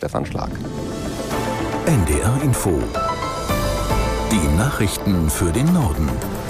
Stefan Schlag. NDR Info. Die Nachrichten für den Norden.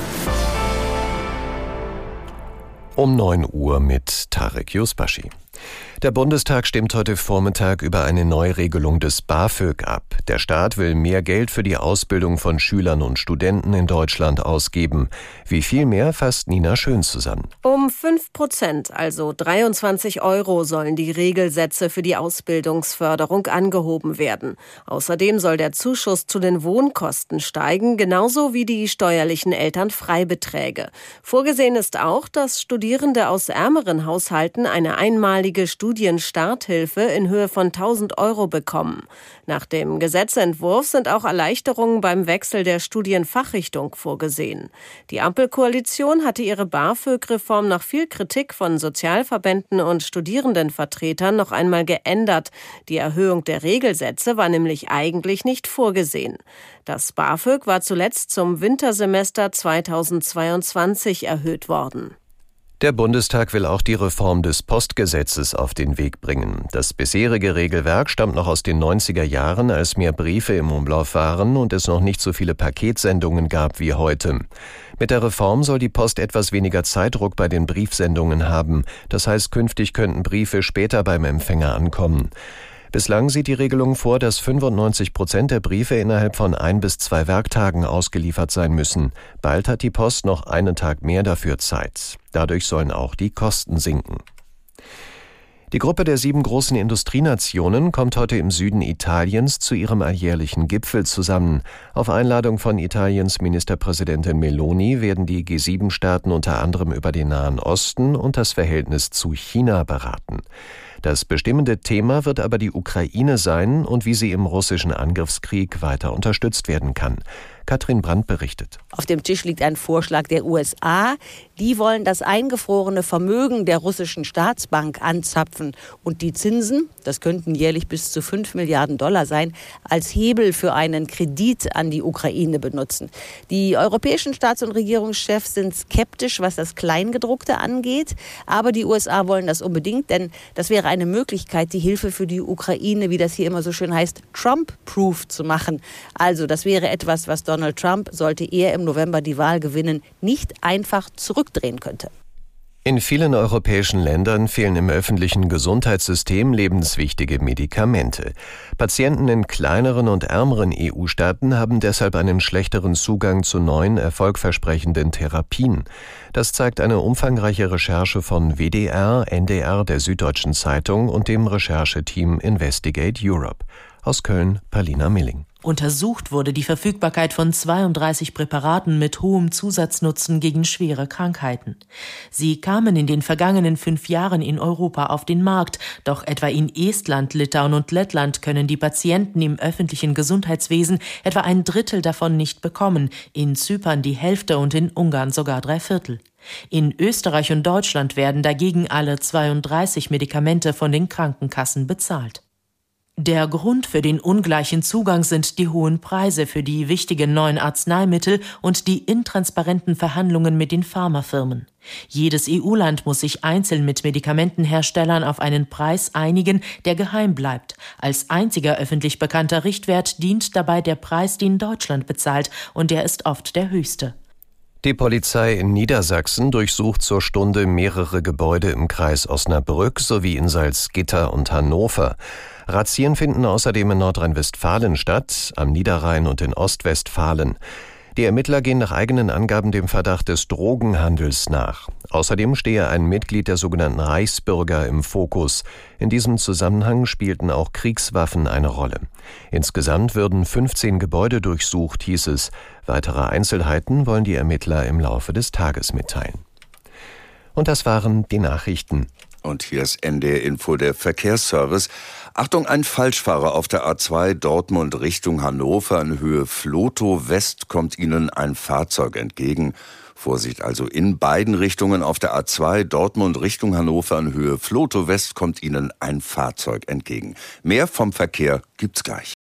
Um 9 Uhr mit Tarek Yusbashi. Der Bundestag stimmt heute Vormittag über eine Neuregelung des BAföG ab. Der Staat will mehr Geld für die Ausbildung von Schülern und Studenten in Deutschland ausgeben. Wie viel mehr, fasst Nina Schön zusammen. Um 5%, also 23 € sollen die Regelsätze für die Ausbildungsförderung angehoben werden. Außerdem soll der Zuschuss zu den Wohnkosten steigen, genauso wie die steuerlichen Elternfreibeträge. Vorgesehen ist auch, dass Studierende aus ärmeren Haushalten eine einmalige Studienstarthilfe in Höhe von 1.000 € bekommen. Nach dem Gesetzentwurf sind auch Erleichterungen beim Wechsel der Studienfachrichtung vorgesehen. Die Ampelkoalition hatte ihre BAföG-Reform nach viel Kritik von Sozialverbänden und Studierendenvertretern noch einmal geändert. Die Erhöhung der Regelsätze war nämlich eigentlich nicht vorgesehen. Das BAföG war zuletzt zum Wintersemester 2022 erhöht worden. Der Bundestag will auch die Reform des Postgesetzes auf den Weg bringen. Das bisherige Regelwerk stammt noch aus den 90er Jahren, als mehr Briefe im Umlauf waren und es noch nicht so viele Paketsendungen gab wie heute. Mit der Reform soll die Post etwas weniger Zeitdruck bei den Briefsendungen haben. Das heißt, künftig könnten Briefe später beim Empfänger ankommen. Bislang sieht die Regelung vor, dass 95% der Briefe innerhalb von 1 bis 2 Werktagen ausgeliefert sein müssen. Bald hat die Post noch einen Tag mehr dafür Zeit. Dadurch sollen auch die Kosten sinken. Die Gruppe der 7 großen Industrienationen kommt heute im Süden Italiens zu ihrem alljährlichen Gipfel zusammen. Auf Einladung von Italiens Ministerpräsidentin Meloni werden die G7-Staaten unter anderem über den Nahen Osten und das Verhältnis zu China beraten. Das bestimmende Thema wird aber die Ukraine sein und wie sie im russischen Angriffskrieg weiter unterstützt werden kann. Katrin Brandt berichtet. Auf dem Tisch liegt ein Vorschlag der USA. Die wollen das eingefrorene Vermögen der russischen Staatsbank anzapfen und die Zinsen, das könnten jährlich bis zu 5 Milliarden $ sein, als Hebel für einen Kredit an die Ukraine benutzen. Die europäischen Staats- und Regierungschefs sind skeptisch, was das Kleingedruckte angeht. Aber die USA wollen das unbedingt, denn das wäre eine Möglichkeit, die Hilfe für die Ukraine, wie das hier immer so schön heißt, Trump-proof zu machen. Also das wäre etwas, was Donald Trump, sollte er im November die Wahl gewinnen, nicht einfach zurückdrehen könnte. In vielen europäischen Ländern fehlen im öffentlichen Gesundheitssystem lebenswichtige Medikamente. Patienten in kleineren und ärmeren EU-Staaten haben deshalb einen schlechteren Zugang zu neuen, erfolgversprechenden Therapien. Das zeigt eine umfangreiche Recherche von WDR, NDR, der Süddeutschen Zeitung und dem Rechercheteam Investigate Europe. Aus Köln, Palina Milling. Untersucht wurde die Verfügbarkeit von 32 Präparaten mit hohem Zusatznutzen gegen schwere Krankheiten. Sie kamen in den vergangenen 5 Jahren in Europa auf den Markt, doch etwa in Estland, Litauen und Lettland können die Patienten im öffentlichen Gesundheitswesen etwa 1/3 davon nicht bekommen, in Zypern die Hälfte und in Ungarn sogar 3/4. In Österreich und Deutschland werden dagegen alle 32 Medikamente von den Krankenkassen bezahlt. Der Grund für den ungleichen Zugang sind die hohen Preise für die wichtigen neuen Arzneimittel und die intransparenten Verhandlungen mit den Pharmafirmen. Jedes EU-Land muss sich einzeln mit Medikamentenherstellern auf einen Preis einigen, der geheim bleibt. Als einziger öffentlich bekannter Richtwert dient dabei der Preis, den Deutschland bezahlt, und der ist oft der höchste. Die Polizei in Niedersachsen durchsucht zur Stunde mehrere Gebäude im Kreis Osnabrück sowie in Salzgitter und Hannover. Razzien finden außerdem in Nordrhein-Westfalen statt, am Niederrhein und in Ostwestfalen. Die Ermittler gehen nach eigenen Angaben dem Verdacht des Drogenhandels nach. Außerdem stehe ein Mitglied der sogenannten Reichsbürger im Fokus. In diesem Zusammenhang spielten auch Kriegswaffen eine Rolle. Insgesamt würden 15 Gebäude durchsucht, hieß es. Weitere Einzelheiten wollen die Ermittler im Laufe des Tages mitteilen. Und das waren die Nachrichten. Und hier ist NDR Info, der Verkehrsservice. Achtung, ein Falschfahrer auf der A2 Dortmund Richtung Hannover in Höhe Flotow West kommt Ihnen ein Fahrzeug entgegen. Vorsicht also in beiden Richtungen auf der A2 Dortmund Richtung Hannover in Höhe Flotow West kommt Ihnen ein Fahrzeug entgegen. Mehr vom Verkehr gibt's gleich.